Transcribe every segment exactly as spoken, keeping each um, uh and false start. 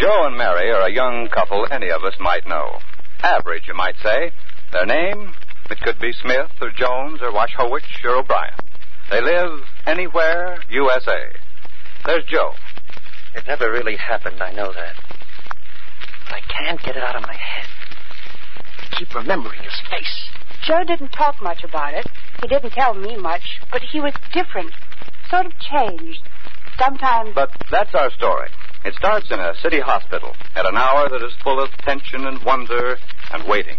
Joe and Mary are a young couple any of us might know. Average, you might say. Their name, it could be Smith or Jones or Washowich or O'Brien. They live anywhere, U S A. There's Joe. It never really happened, I know that. But I can't get it out of my head. I keep remembering his face. Joe didn't talk much about it. He didn't tell me much, but he was different. Sort of changed. Sometimes... But that's our story. It starts in a city hospital at an hour that is full of tension and wonder and waiting.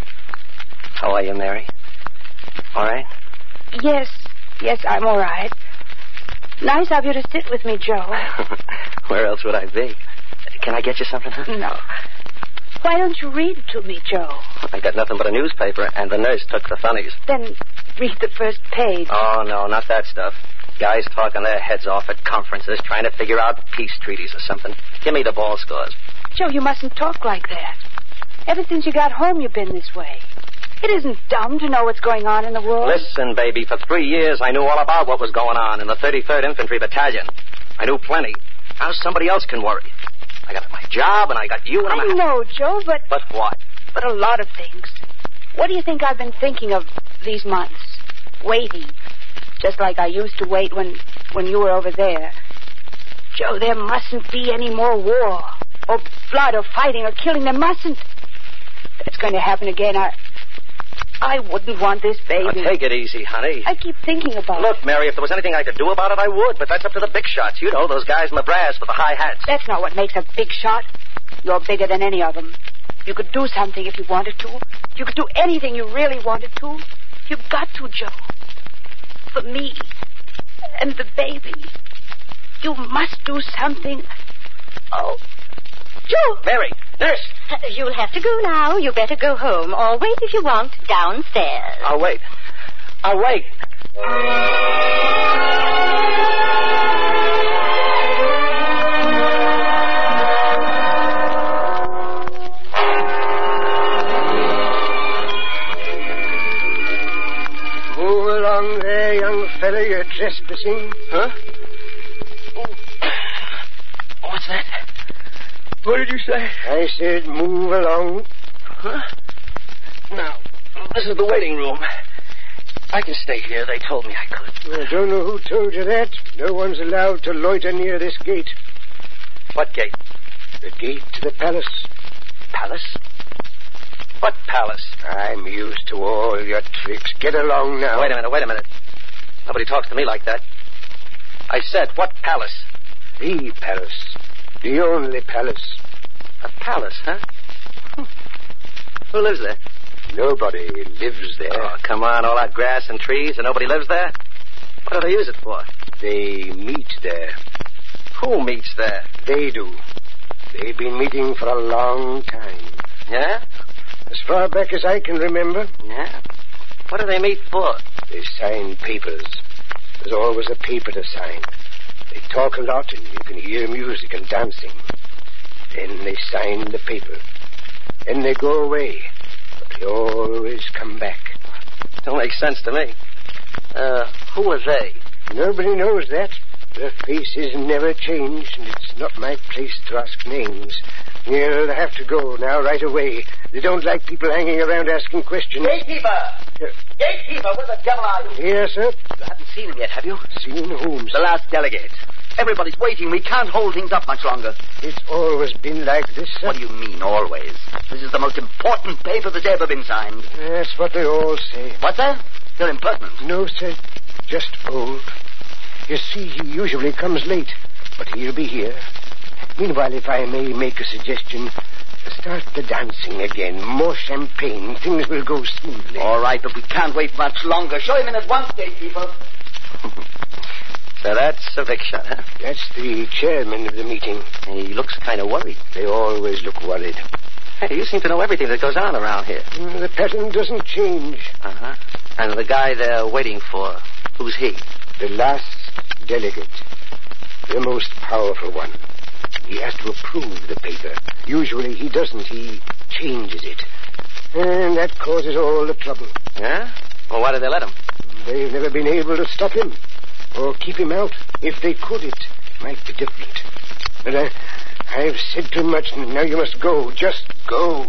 How are you, Mary? All right? Yes, yes, I'm all right. Nice of you to sit with me, Joe. Where else would I be? Can I get you something, huh? No. Why don't you read it to me, Joe? I got nothing but a newspaper, and the nurse took the funnies. Then read the first page. Oh, no, not that stuff. Guys talking their heads off at conferences, trying to figure out peace treaties or something. Give me the ball scores. Joe, you mustn't talk like that. Ever since you got home, you've been this way. It isn't dumb to know what's going on in the world. Listen, baby, for three years I knew all about what was going on in the thirty-third Infantry Battalion. I knew plenty. Now somebody else can worry. I got my job, and I got you, and I'm... I know, Joe, but... But what? But a lot of things. What do you think I've been thinking of these months? Waiting. Just like I used to wait when, when you were over there. Joe, there mustn't be any more war. Or blood, or fighting, or killing. There mustn't. That's going to happen again. I... I wouldn't want this baby. Now, take it easy, honey. I keep thinking about Look, it. Look, Mary, if there was anything I could do about it, I would. But that's up to the big shots. You know, those guys in the brass with the high hats. That's not what makes a big shot. You're bigger than any of them. You could do something if you wanted to. You could do anything you really wanted to. You've got to, Joe. For me and the baby. You must do something. Oh, Joe! Mary, nurse! Uh, you'll have to go now. You better go home. Or wait if you want downstairs. I'll wait. I'll wait. Move along there, young fellow. You're trespassing. Huh? Oh. What's that? What did you say? I said move along. Huh? Now, this is the waiting room. I can stay here. They told me I could. I don't know who told you that. No one's allowed to loiter near this gate. What gate? The gate to the palace. Palace? What palace? I'm used to all your tricks. Get along now. Wait a minute, wait a minute. Nobody talks to me like that. I said, what palace? The palace. The only palace. A palace, huh? Hmm. Who lives there? Nobody lives there. Oh, come on, all that grass and trees and nobody lives there? What do they use it for? They meet there. Who meets there? They do. They've been meeting for a long time. Yeah? As far back as I can remember. Yeah? What do they meet for? They sign papers. There's always a paper to sign. They talk a lot, and you can hear music and dancing. Then they sign the paper. Then they go away. But they always come back. Don't make sense to me. Uh, who are they? Nobody knows that. Their faces never change, and it's not my place to ask names. You'll have to go now, right away. They don't like people hanging around asking questions. Gatekeeper! Uh, Gatekeeper, where the devil are you? Here, sir. You haven't seen him yet, have you? Seen whom? The last delegate. Everybody's waiting. We can't hold things up much longer. It's always been like this, sir. What do you mean, always? This is the most important paper that's ever been signed. That's what they all say. What's that? You're impertinent. No, sir. Just old. You see, he usually comes late, but he'll be here. Meanwhile, if I may make a suggestion, start the dancing again. More champagne. Things will go smoothly. All right, but we can't wait much longer. Show him in at once, gatekeeper. So that's a big shot, huh? That's the chairman of the meeting. He looks kind of worried. They always look worried. Hey, you seem to know everything that goes on around here. Mm, the pattern doesn't change. Uh-huh. And the guy they're waiting for, who's he? The last delegate. The most powerful one. He has to approve the paper. Usually he doesn't. He changes it. And that causes all the trouble. Yeah? Well, why did they let him? They've never been able to stop him. Or keep him out. If they could, it might be different. But I, I've said too much, and now you must go. Just go.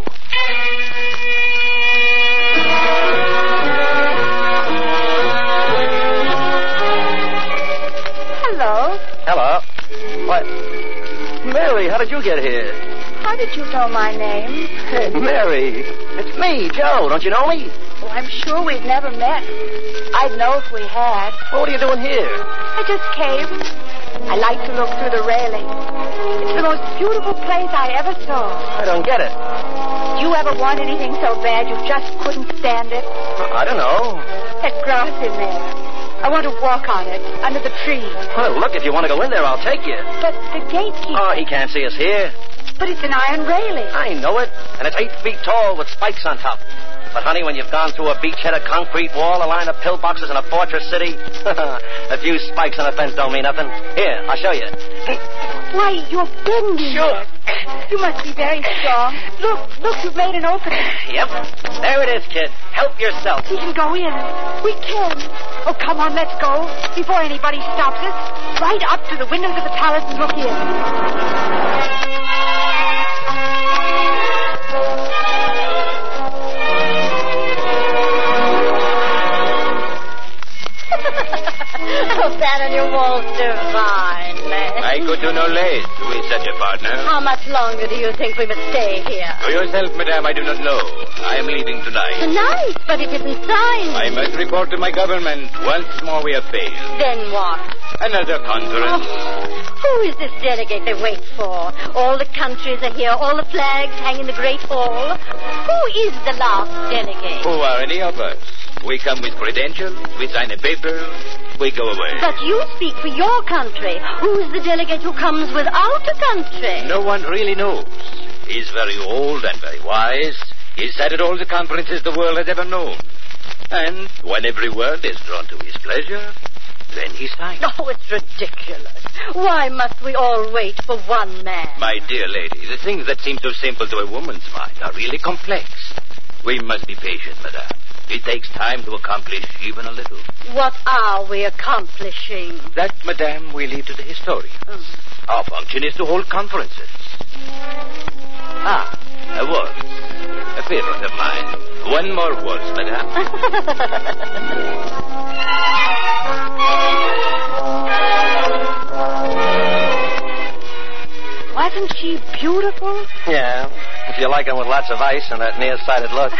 Hello. Hello. What? Mary, how did you get here? How did you know my name? Hey, Mary. It's me, Joe. Don't you know me? Oh, I'm sure we've never met. I'd know if we had. Well, what are you doing here? I just came. I like to look through the railing. It's the most beautiful place I ever saw. I don't get it. Do you ever want anything so bad you just couldn't stand it? I don't know. That grass in there. I want to walk on it, under the tree. Well, look, if you want to go in there, I'll take you. But the gatekeeper... Oh, he can't see us here. But it's an iron railing. I know it. And it's eight feet tall with spikes on top. But, honey, when you've gone through a beachhead, a concrete wall, a line of pillboxes, and a fortress city, a few spikes on a fence don't mean nothing. Here, I'll show you. Why, you're bending. Sure. You must be very strong. Look, look, you've made an opening. Yep. There it is, kid. Help yourself. We can go in. We can. Oh, come on, let's go. Before anybody stops us. Right up to the windows of the palace and look in. Oh, that on your wall's divine, man. I could do no less with such a partner. How much longer do you think we must stay here? For yourself, madame, I do not know. I am leaving tonight. Tonight? But it isn't signed. I must report to my government. Once more we have failed. Then what? Another conference. Oh, who is this delegate they wait for? All the countries are here. All the flags hang in the Great Hall. Who is the last delegate? Who are any of us? We come with credentials, we sign a paper, we go away. But you speak for your country. Who's the delegate who comes without a country? No one really knows. He's very old and very wise. He's sat at all the conferences the world has ever known. And when every word is drawn to his pleasure, then he signs. Oh, it's ridiculous. Why must we all wait for one man? My dear lady, the things that seem so simple to a woman's mind are really complex. We must be patient, madame. It takes time to accomplish even a little. What are we accomplishing? That, madame, we leave to the historian. Mm. Our function is to hold conferences. Ah, a waltz. A favorite of mine. One more waltz, madame. Wasn't she beautiful? Yeah, if you like them with lots of ice and that nearsighted look.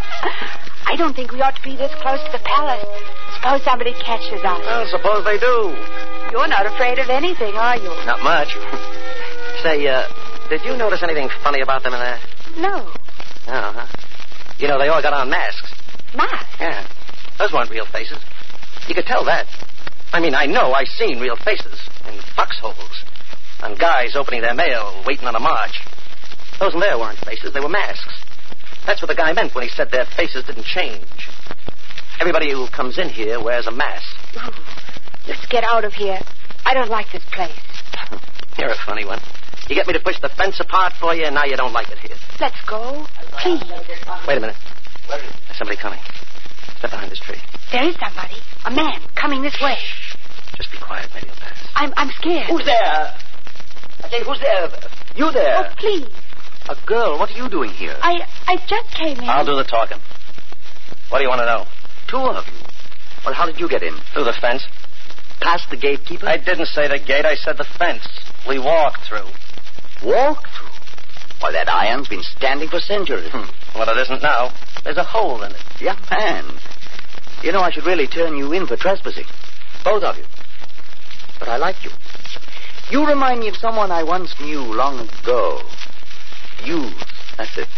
I don't think we ought to be this close to the palace. Suppose somebody catches us. Well, suppose they do. You're not afraid of anything, are you? Not much. Say, uh, did you notice anything funny about them in there? No. Oh, huh? You know, they all got on masks. Masks? Yeah. Those weren't real faces. You could tell that. I mean, I know I've seen real faces in foxholes. And guys opening their mail, waiting on a march. Those in there weren't faces, they were masks. That's what the guy meant when he said their faces didn't change. Everybody who comes in here wears a mask. Ooh, let's get out of here. I don't like this place. You're a funny one. You get me to push the fence apart for you, and now you don't like it here. Let's go. Please. Wait a minute. There's somebody coming. Step behind this tree. There is somebody. A man coming this way. Just be quiet. Maybe he'll pass. I'm I'm scared. Who's there? I say, who's there? You there? Oh, please. A girl. What are you doing here? I I just came in. I'll do the talking. What do you want to know? Two of you. Well, how did you get in? Through the fence. Past the gatekeeper? I didn't say the gate. I said the fence. We walked through. Walked through? Why, that iron's been standing for centuries. Hmm. Well, it isn't now. There's a hole in it. Young man. You know, I should really turn you in for trespassing. Both of you. But I like you. You remind me of someone I once knew long ago. You. That's it.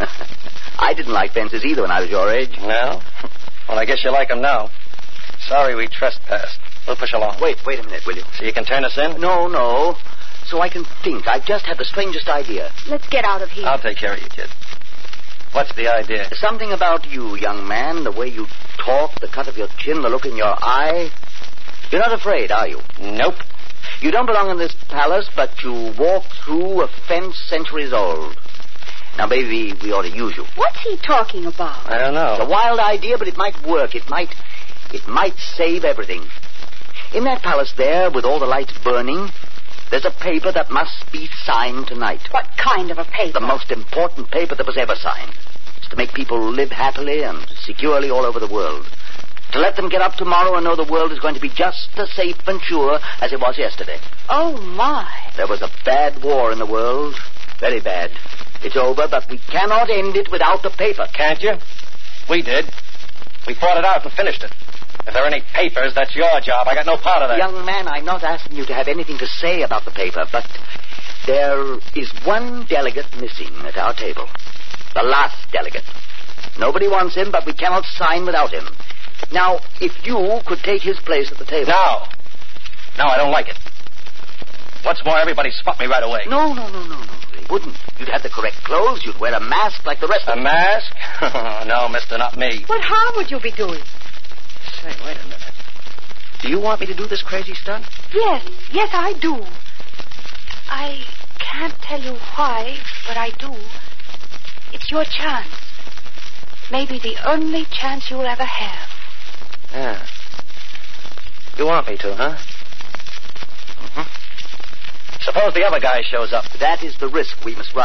I didn't like fences either when I was your age. No? Well, I guess you like them now. Sorry we trespassed. We'll push along. Wait, wait a minute, will you? So you can turn us in? No, no. So I can think. I've just had the strangest idea. Let's get out of here. I'll take care of you, kid. What's the idea? Something about you, young man. The way you talk, the cut of your chin, the look in your eye. You're not afraid, are you? Nope. You don't belong in this palace, but you walk through a fence centuries old. Now, maybe we ought to use you. What's he talking about? I don't know. It's a wild idea, but it might work. It might, it might save everything. In that palace there, with all the lights burning, There's a paper that must be signed tonight. What kind of a paper? The most important paper that was ever signed. It's to make people live happily and securely all over the world. To let them get up tomorrow and know the world is going to be just as safe and sure as it was yesterday. Oh, my. There was a bad war in the world. Very bad. It's over, but we cannot end it without the paper. Can't you? We did. We fought it out and finished it. If there are any papers, that's your job. I got no part of that. Young man, I'm not asking you to have anything to say about the paper, but there is one delegate missing at our table. The last delegate. Nobody wants him, but we cannot sign without him. Now, if you could take his place at the table... No. No, I don't like it. What's more, everybody spot me right away. No, no, no, no, no. They wouldn't. You'd have the correct clothes. You'd wear a mask like the rest a of them. A mask? No, mister, not me. But how would you be doing? Say, wait a minute. Do you want me to do this crazy stunt? Yes, yes, I do. I can't tell you why, but I do. It's your chance. Maybe the only chance you'll ever have. Yeah. You want me to, huh? Mm-hmm. Suppose the other guy shows up. That is the risk we must run.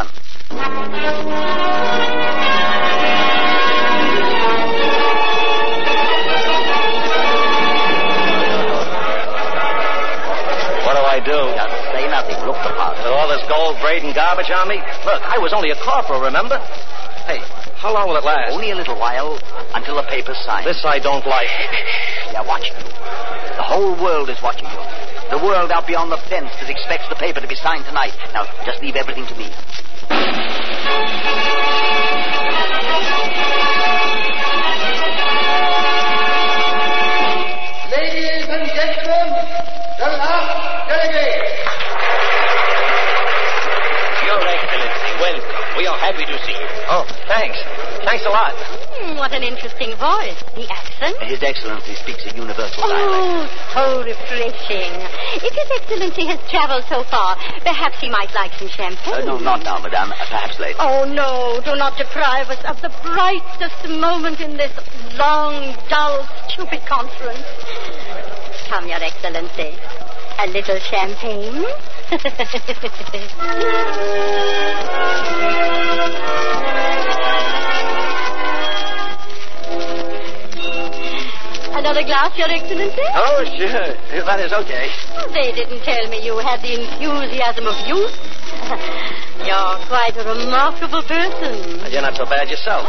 What do I do? Just say nothing. Look the part. With all this gold braid and garbage on me? Look, I was only a corporal, remember? Hey, how long will it last? Only a little while, until the paper's signed. This I don't like. They're watching you. The whole world is watching you. The world out beyond the fence that expects the paper to be signed tonight. Now, just leave everything to me. Ladies and gentlemen, the last delegate. Your Excellency, welcome. We are happy to see you. Oh, thanks. Thanks a lot. Hmm, what an interesting voice. The accent? His Excellency speaks a universal Oh, dialect. so refreshing. If His Excellency has traveled so far, perhaps he might like some champagne. Uh, no, not now, madame. Uh, perhaps later. Oh, no, do not deprive us of the brightest moment in this long, dull, stupid conference. Come, Your Excellency. A little champagne? Another glass, Your Excellency? Oh, sure. That is okay. They didn't tell me you had the enthusiasm of youth. You're quite a remarkable person. You're not so bad yourself.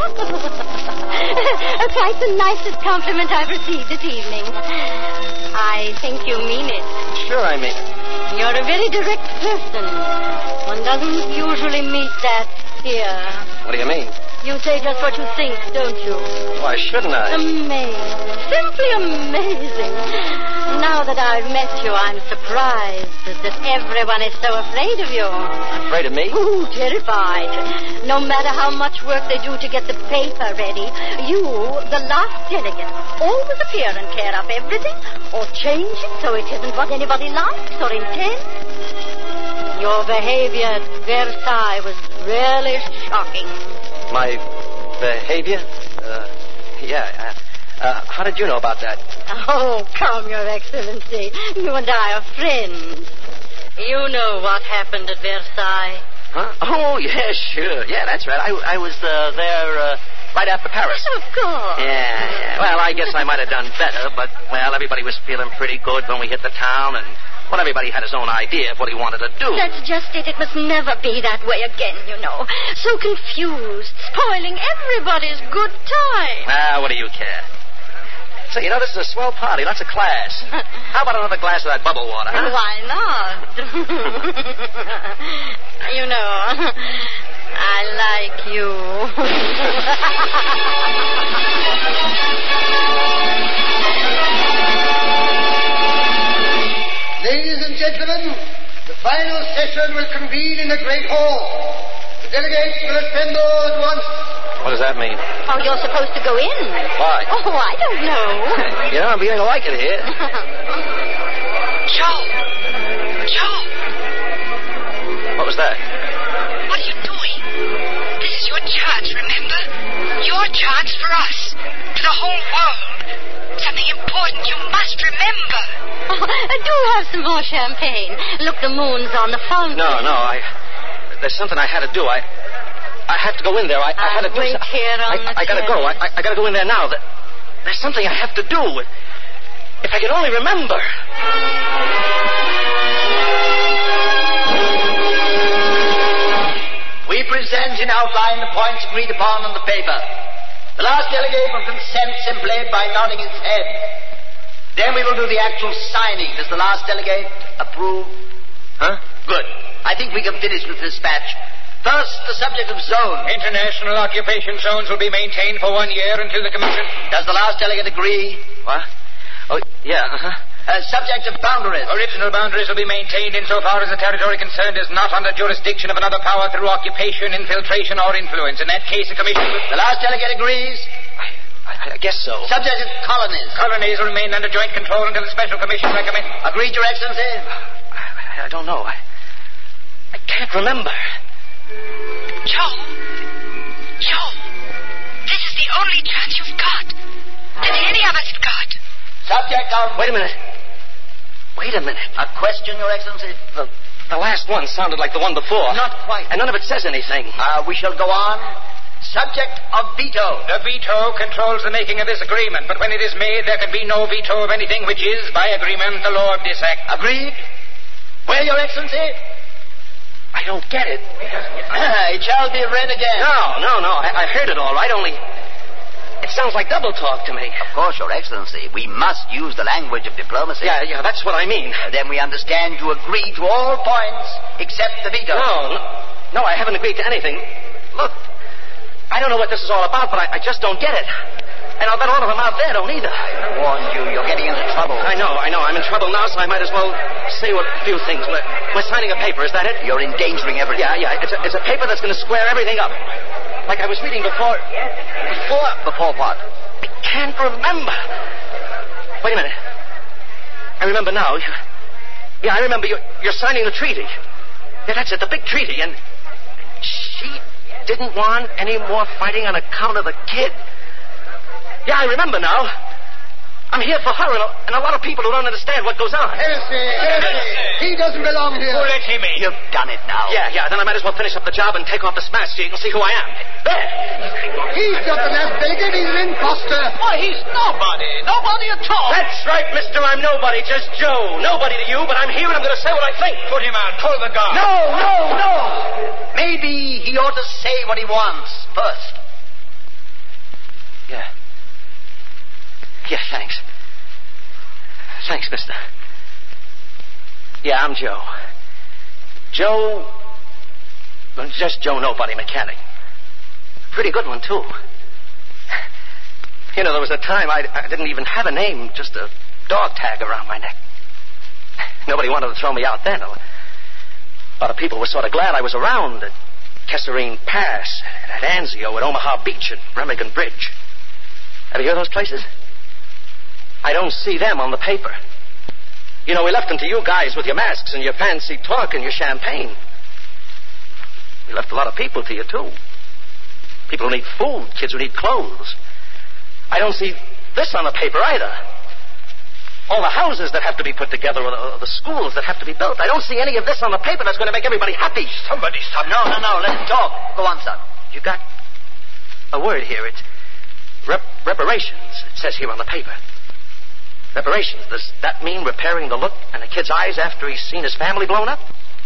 Quite the nicest compliment I've received this evening. I think you mean it. Sure, I mean it. You're a very direct person. One doesn't usually meet that here. What do you mean? You say just what you think, don't you? Why shouldn't I? Amazing. Simply amazing. Now that I've met you, I'm surprised that everyone is so afraid of you. Afraid of me? Ooh, terrified. No matter how much work they do to get the paper ready, you, the last delegate, always appear and tear up everything or change it so it isn't what anybody likes or intends. Your behavior at Versailles was really shocking. My behavior? Uh, yeah. Uh, uh, how did you know about that? Oh, come, Your Excellency. You and I are friends. You know what happened at Versailles. Huh? Oh, yeah, sure. Yeah, that's right. I, I was uh, there uh, right after Paris. Of course. Yeah, yeah. Well, I guess I might have done better, but, well, everybody was feeling pretty good when we hit the town, and, well, everybody had his own idea of what he wanted to do. That's just it. It must never be that way again, you know. So confused, spoiling everybody's good time. Ah, what do you care? So, you know, this is a swell party, lots of class. How about another glass of that bubble water, huh? Why not? You know, I like you. Ladies and gentlemen, the final session will convene in the Great Hall. The delegates will assemble at once. What does that mean? Oh, you're supposed to go in. Why? Oh, I don't know. You know, I'm beginning to like it here. Joe! Joe! What was that? What are you doing? This is your chance, remember? Your chance for us. For the whole world. Something important you must remember. do have some more champagne. Look, the moon's on the fountain. No, no, I... There's something I had to do. I... I have to go in there. I, I had to do wait something. here on I, the I gotta go. I, I, I gotta go in there now. There's something I have to do. If I could only remember. We present in outline the points agreed upon on the paper. The last delegate will consent simply by nodding his head. Then we will do the actual signing. Does the last delegate approve? Huh? Good. I think we can finish with dispatch. First, the subject of zone. International occupation zones will be maintained for one year until the commission... Does the last delegate agree? What? Oh, yeah, uh-huh. Uh, subject of boundaries. Original boundaries will be maintained insofar as the territory concerned is not under jurisdiction of another power through occupation, infiltration, or influence. In that case, the commission will... The last delegate agrees? I, I guess so. Subject of colonies. Colonies will remain under joint control until the special commission recommends... Agreed, Your Excellency? I, I don't know. I, I can't remember. Joe. Joe. This is the only chance you've got. That any of us have got. Subject of... Wait a minute. Wait a minute. A question, Your Excellency? The, the last one sounded like the one before. Not quite. And none of it says anything. Uh, we shall go on. Subject of veto. The veto controls the making of this agreement, but when it is made, there can be no veto of anything which is, by agreement, the law of this act. Agreed? Where, Your Excellency? I don't get it. It shall be read again. No, no, no. I, I heard it all right, only... It sounds like double talk to me. Of course, Your Excellency. We must use the language of diplomacy. Yeah, yeah, that's what I mean. Then we understand you agree to all points except the veto. No, no, no, I haven't agreed to anything. Look, I don't know what this is all about, but I, I just don't get it. And I'll bet all of them out there don't either. I warned you. You're getting into trouble. I know, I know. I'm in trouble now, so I might as well say a few things. We're, we're signing a paper, is that it? You're endangering everything. Yeah, yeah. It's a, it's a paper that's going to square everything up. Like I was reading before... Before... Before what? I can't remember. Wait a minute. I remember now. Yeah, I remember you're, you're signing the treaty. Yeah, that's it, the big treaty. And she didn't want any more fighting on account of the kid. Yeah, I remember now. I'm here for her and a, and a lot of people who don't understand what goes on. Heresy, heresy. He doesn't belong here. Who let him in? You've done it now. Yeah, yeah, then I might as well finish up the job and take off this mask so you can see who I am. There. He's not the last delegate. He's an imposter. Why, he's nobody. Nobody at all. That's right, mister. I'm nobody. Just Joe. Nobody to you, but I'm here and I'm going to say what I think. Put him out. Pull the guard. No, no, no. Maybe he ought to say what he wants first. Yeah. Yeah, thanks. Thanks, mister. Yeah, I'm Joe. Joe... Well, just Joe Nobody Mechanic. Pretty good one, too. You know, there was a time I, I didn't even have a name, just a dog tag around my neck. Nobody wanted to throw me out then. A lot of people were sort of glad I was around at Kesserine Pass, at Anzio, at Omaha Beach, at Remagen Bridge. Have you heard those places? I don't see them on the paper. You know, we left them to you guys with your masks and your fancy talk and your champagne. We left a lot of people to you, too. People who need food, kids who need clothes. I don't see this on the paper either. All the houses that have to be put together, or the, or the schools that have to be built. I don't see any of this on the paper that's going to make everybody happy. Somebody stop. No, no, no. Let him talk. Go on, son. You got a word here. It's rep- reparations. It says here on the paper. Reparations. Does that mean repairing the look in a kid's eyes after he's seen his family blown up?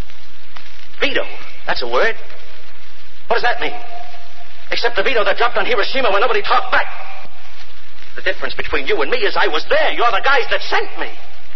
Veto. That's a word. What does that mean? Except the veto that dropped on Hiroshima when nobody talked back. The difference between you and me is I was there. You're the guys that sent me.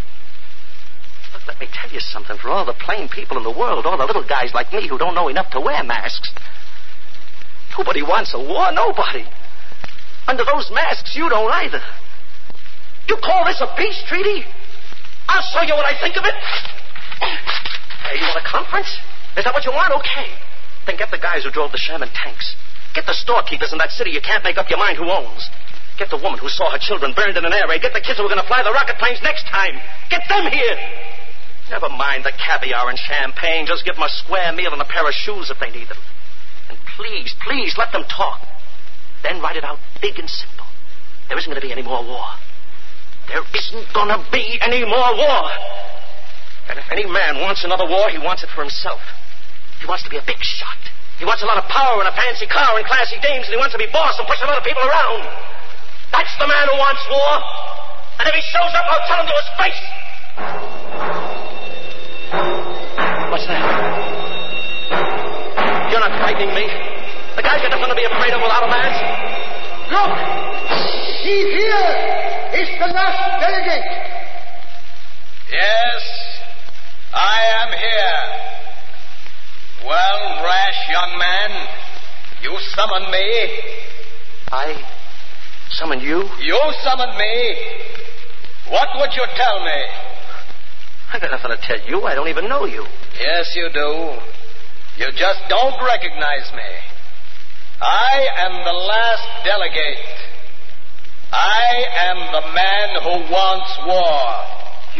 Look, let me tell you something. For all the plain people in the world, all the little guys like me who don't know enough to wear masks, nobody wants a war. Nobody. Under those masks, you don't either. You call this a peace treaty? I'll show you what I think of it. Hey, you want a conference? Is that what you want? Okay. Then get the guys who drove the Sherman tanks. Get the storekeepers in that city you can't make up your mind who owns. Get the woman who saw her children burned in an air raid. Get the kids who are going to fly the rocket planes next time. Get them here. Never mind the caviar and champagne. Just give them a square meal and a pair of shoes if they need them. And please, please let them talk. Then write it out big and simple. There isn't going to be any more war. There isn't gonna be any more war. And if any man wants another war, he wants it for himself. He wants to be a big shot. He wants a lot of power and a fancy car and classy dames, and he wants to be boss and push a lot of people around. That's the man who wants war. And if he shows up, I'll tell him to his face. What's that? You're not frightening me. The guy's got nothing to be afraid of without a mask. Look! He's here! It's the last delegate! Yes, I am here. Well, rash young man, you summoned me. I summoned you? You summoned me. What would you tell me? I got nothing to tell you. I don't even know you. Yes, you do. You just don't recognize me. I am the last delegate. I am the man who wants war. You...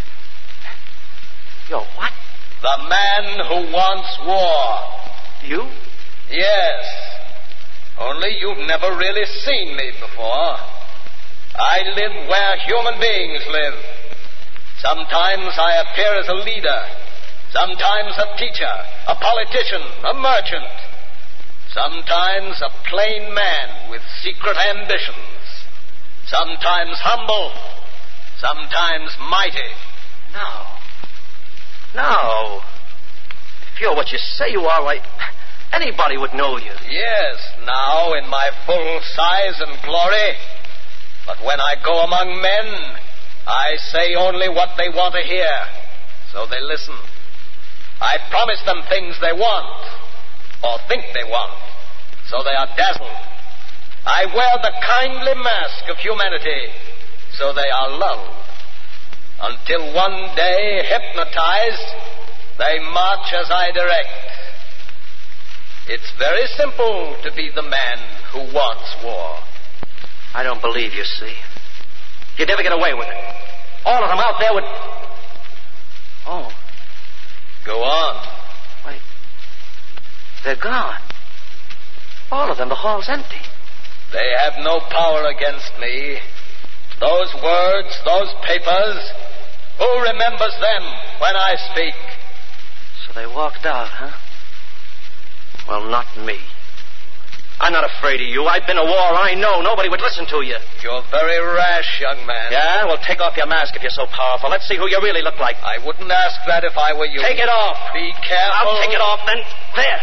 You're what? The man who wants war. You? Yes. Only you've never really seen me before. I live where human beings live. Sometimes I appear as a leader. Sometimes a teacher, a politician, a merchant. Sometimes a plain man with secret ambitions. Sometimes humble. Sometimes mighty. No. No. If you're what you say you are, I... anybody would know you. Yes, now in my full size and glory. But when I go among men, I say only what they want to hear. So they listen. I promise them things they want, or think they want. So they are dazzled. I wear the kindly mask of humanity, so they are lulled. Until one day, hypnotized, they march as I direct. It's very simple to be the man who wants war. I don't believe you, see. You'd never get away with it. All of them out there would... Oh. Go on. Wait. They're gone. All of them. The hall's empty. They have no power against me. Those words, those papers, who remembers them when I speak? So they walked out, huh? Well, not me. I'm not afraid of you. I've been to war. I know. Nobody would listen to you. You're very rash, young man. Yeah? Well, take off your mask if you're so powerful. Let's see who you really look like. I wouldn't ask that if I were you. Take it off. Be careful. I'll take it off then. There.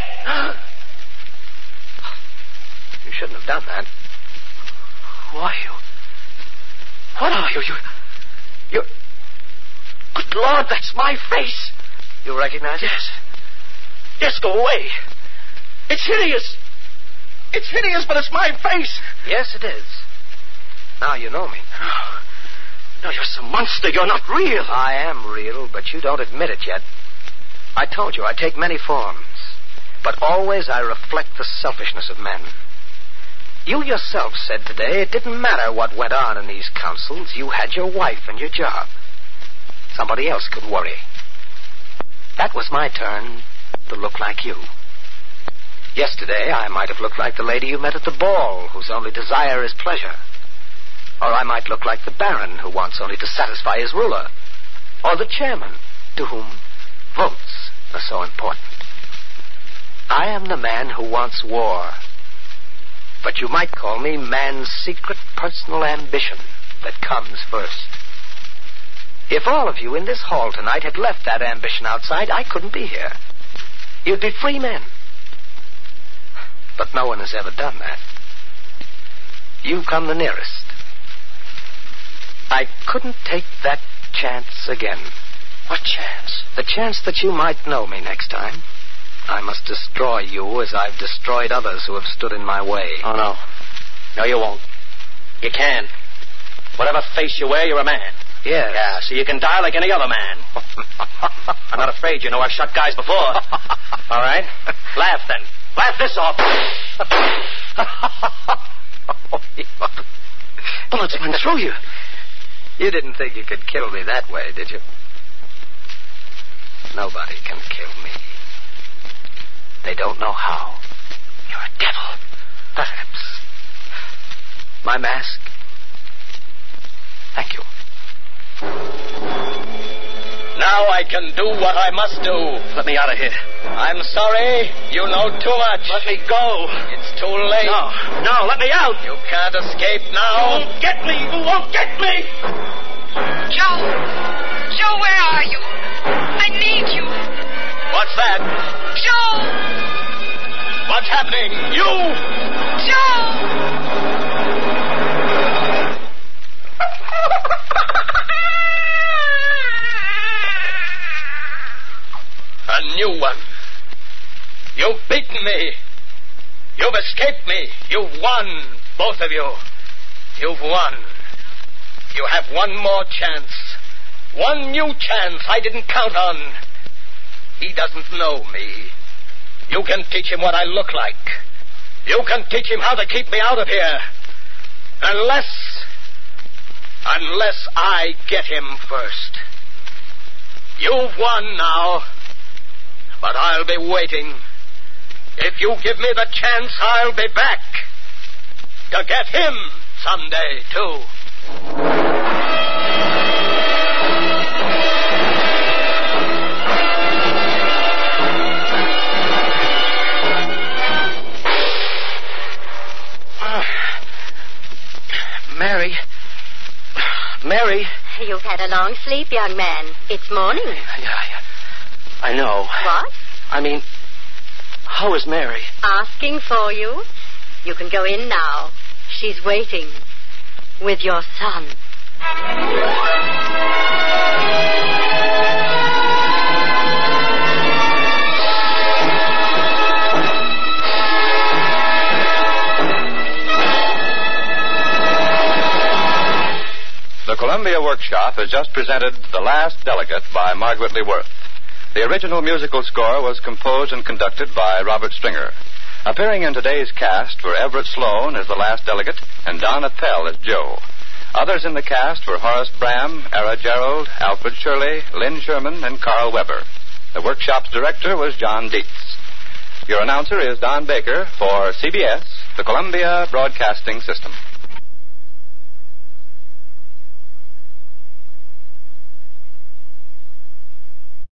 You shouldn't have done that. Who are you? What are you? You... You're... Good Lord, that's my face. You recognize it? Yes. Yes, go away. It's hideous. It's hideous, but it's my face. Yes, it is. Now you know me. Oh. No, you're some monster. You're not real. I am real, but you don't admit it yet. I told you I take many forms, but always I reflect the selfishness of men. You yourself said today it didn't matter what went on in these councils. You had your wife and your job. Somebody else could worry. That was my turn to look like you. Yesterday, I might have looked like the lady you met at the ball, whose only desire is pleasure. Or I might look like the baron, who wants only to satisfy his ruler. Or the chairman, to whom votes are so important. I am the man who wants war. But you might call me man's secret personal ambition that comes first. If all of you in this hall tonight had left that ambition outside, I couldn't be here. You'd be free men. But no one has ever done that. You come the nearest. I couldn't take that chance again. What chance? The chance that you might know me next time. I must destroy you as I've destroyed others who have stood in my way. Oh, no. No, you won't. You can. Whatever face you wear, you're a man. Yes. Yeah, so you can die like any other man. I'm not afraid, you know. I've shot guys before. All right? Laugh, then. Laugh this off. Bullets went through you. You didn't think you could kill me that way, did you? Nobody can kill me. They don't know how. You're a devil. Perhaps. My mask. Thank you. Now I can do what I must do. Let me out of here. I'm sorry. You know too much. Let me go. It's too late. No, no, let me out. You can't escape now. You won't get me. You won't get me. Joe. Joe, where are you? I need you. What's that? Joe. What's happening? You. Joe. A new one. You've beaten me. You've escaped me. You've won, both of you. You've won. You have one more chance. One new chance I didn't count on. He doesn't know me. You can teach him what I look like. You can teach him how to keep me out of here. Unless... Unless I get him first. You've won now. But I'll be waiting. If you give me the chance, I'll be back. To get him someday, too. Uh, Mary. Mary. You've had a long sleep, young man. It's morning. Yeah, yeah. I know. What? I mean, how is Mary? Asking for you. You can go in now. She's waiting. With your son. The Columbia Workshop has just presented The Last Delegate by Margaret Lee Worth. The original musical score was composed and conducted by Robert Stringer. Appearing in today's cast were Everett Sloan as the last delegate and Don Appel as Joe. Others in the cast were Horace Bram, Ara Gerald, Alfred Shirley, Lynn Sherman, and Carl Weber. The workshop's director was John Dietz. Your announcer is Don Baker for C B S, the Columbia Broadcasting System.